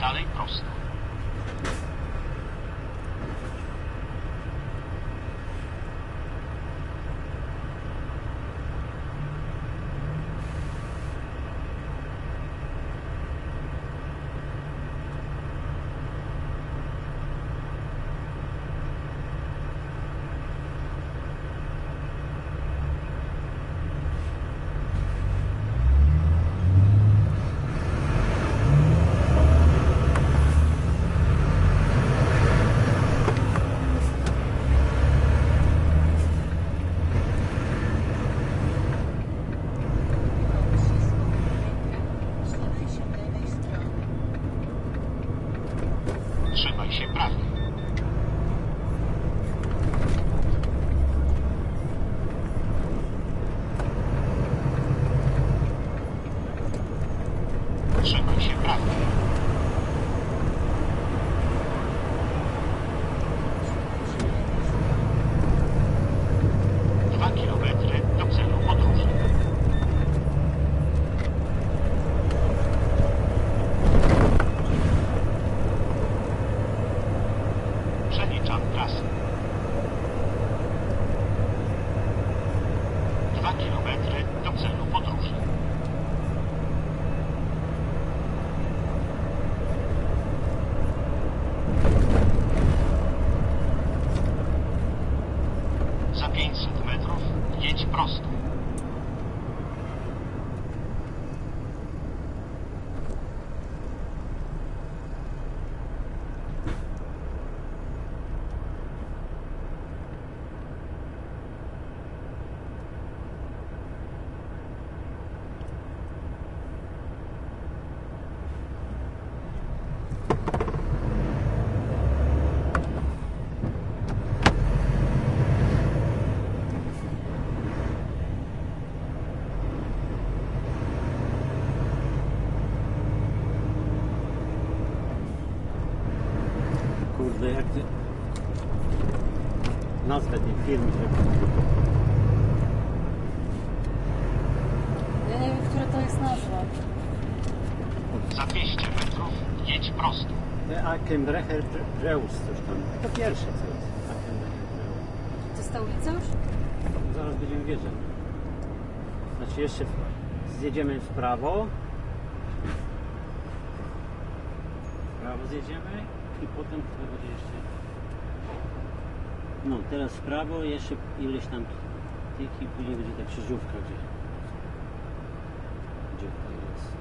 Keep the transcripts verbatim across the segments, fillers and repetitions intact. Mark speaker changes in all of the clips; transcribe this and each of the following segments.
Speaker 1: Dalej prosto. Trzymaj się prawie. Trzymaj się prawie. Dwa kilometry do celu podróży. Przeliczam trasę. Dwa kilometry do celu podróży. Za pięćset metrów jedź prosto.
Speaker 2: Kurde, jak ty... nazwę tej firmy, żeby...
Speaker 3: Ja nie wiem, która to jest nazwa.
Speaker 1: Za dwieście metrów jedź prosto.
Speaker 2: Akenbrecher Reus, coś tam. To pierwsze co jest. Akenbrecher Reus.
Speaker 3: To jest ta ulica już?
Speaker 2: Zaraz będziemy wiedzieć. Znaczy jeszcze w... zjedziemy w prawo. W prawo zjedziemy i potem to będzie jeszcze... No, teraz w prawo, jeszcze ileś tam tych i później będzie ta krzyżówka, gdzie... Gdzie to jest?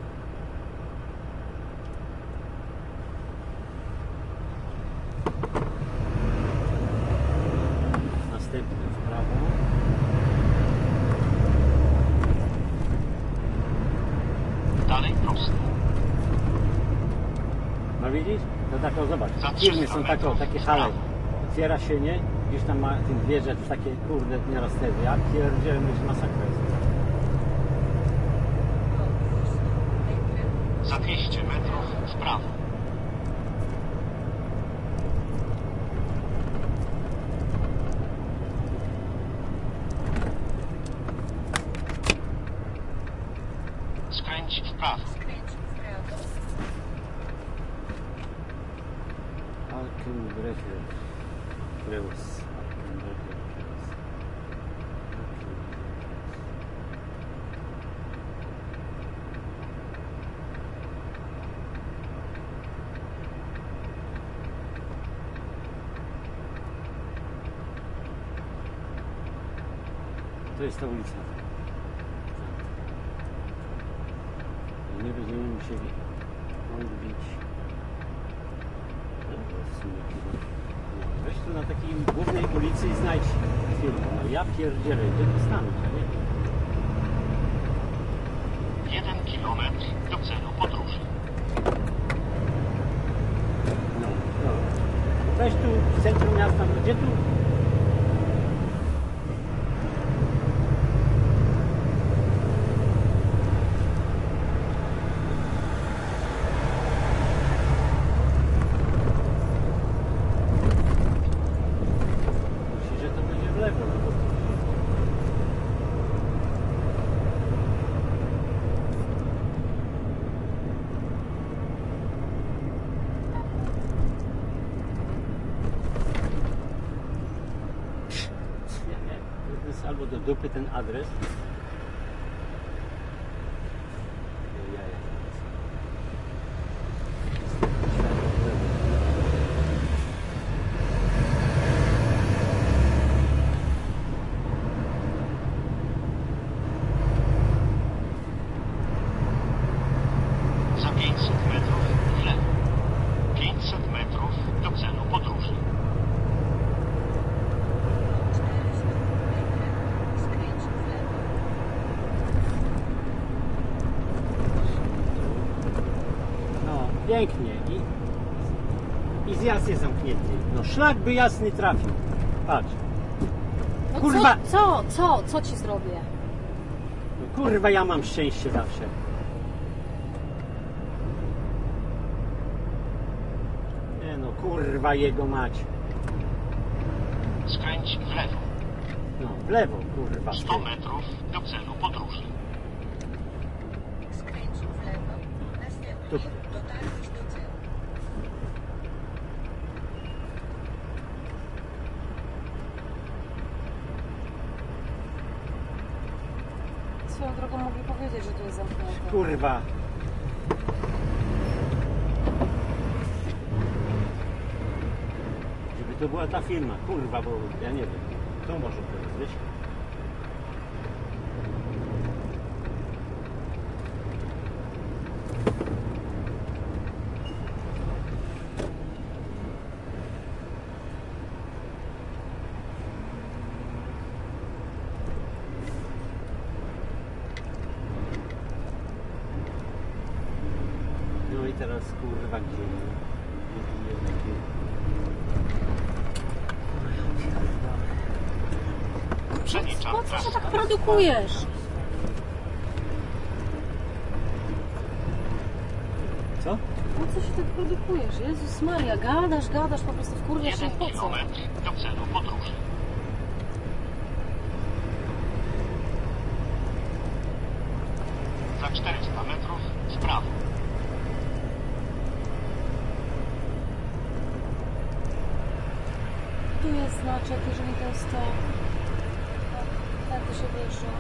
Speaker 2: Następny w prawo.
Speaker 1: Dalej prosto.
Speaker 2: No widzisz? To tak, o, zobacz,
Speaker 1: Za
Speaker 2: firmy są
Speaker 1: trzysta
Speaker 2: takie,
Speaker 1: metrów
Speaker 2: takie
Speaker 1: w
Speaker 2: hale.
Speaker 1: prawo.
Speaker 2: Otwiera się, nie? Gdzieś tam ma tych wieże, to takie kurde nieraz te. Ja pierdzielę, myślę, masakra jest.
Speaker 1: Za dwieście metrów w prawo. Skręć w prawo.
Speaker 2: Akenbrecher Reus. Akenbrecher Reus. To jest ta ulica. Nie będziemy musieli odbić. Weź tu na takiej głównej ulicy i znajdź firmę. No ja pierdzielę, idę do Stanów, ja nie wiem.
Speaker 1: Jeden kilometr do celu podróży.
Speaker 2: No, no. Weź tu w centrum miasta, gdzie tu? Myślisz, że to będzie w lewo, no bo... Albo do dupy ten adres. Jaja.
Speaker 1: Za pięćset metrów w lewo. pięćset metrów do celu podróży.
Speaker 2: No, pięknie. I, i zjazd jest zamknięty. No szlak by jasny trafił. Patrz.
Speaker 3: No
Speaker 2: Kurwa.
Speaker 3: Co, co, co, co ci zrobię?
Speaker 2: No, kurwa, ja mam szczęście zawsze. Nie no, kurwa jego mać.
Speaker 1: Skręć w lewo.
Speaker 2: No, w lewo, kurwa.
Speaker 1: sto metrów do celu podróży.
Speaker 4: Skręć w lewo.
Speaker 2: Tu.
Speaker 4: Następnie dotarłeś do celu.
Speaker 3: Swoją drogą mogli powiedzieć, że tu jest zamknięte.
Speaker 2: Kurwa. Żeby to była ta firma, kurwa, bo ja nie wiem. To może teraz być. No i teraz kurwa gdzie? Nie wiem jakie.
Speaker 1: Przeliczam
Speaker 3: Po co się
Speaker 1: trasę.
Speaker 3: tak produkujesz?
Speaker 2: Co?
Speaker 3: Po co się tak produkujesz? Jezus Maria, gadasz, gadasz, po prostu wkurwiasz się
Speaker 1: Jeden
Speaker 3: po co?
Speaker 1: kilometr do celu podróży. Za czterysta metrów w prawo.
Speaker 3: Tu jest znaczek, jeżeli to jest to. Tak, tak to się wjeżdża.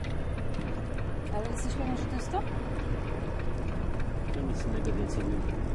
Speaker 3: Ale jesteś pewien, że to jest to?
Speaker 2: To nic innego więcej nie wiem.